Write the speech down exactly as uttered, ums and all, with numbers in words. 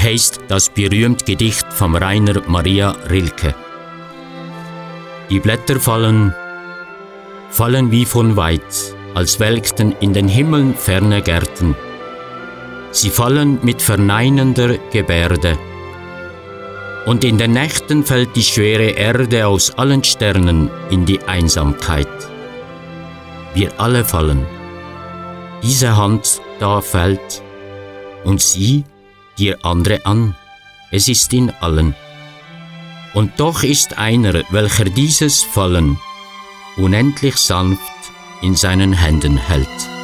heißt das berühmte Gedicht von Rainer Maria Rilke. Die Blätter fallen, fallen wie von weit, als welkten in den Himmeln ferne Gärten. Sie fallen mit verneinender Gebärde. Und in den Nächten fällt die schwere Erde aus allen Sternen in die Einsamkeit. Wir alle fallen. Diese Hand da fällt, und sieh dir andere an. Es ist in allen. Und doch ist einer, welcher dieses Fallen unendlich sanft in seinen Händen hält.